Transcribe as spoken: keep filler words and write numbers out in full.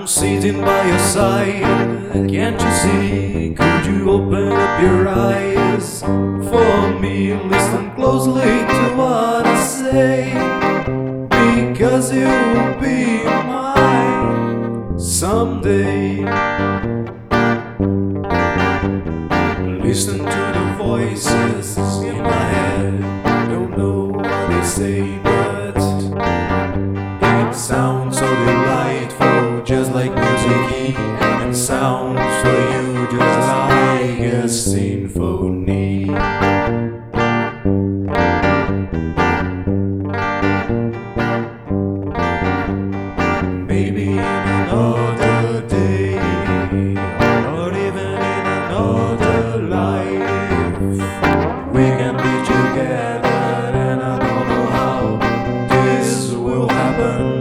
I'm sitting by your side, can't you see? Could you open up your eyes for me? Listen closely to what I say, because you'll be mine someday. Listen to the voices in my head, don't know what they say, but it sounds so delightful, just like music, and sounds for you just like a symphony. Maybe in another day, or even in another life, we can be together, and I don't know how this will happen.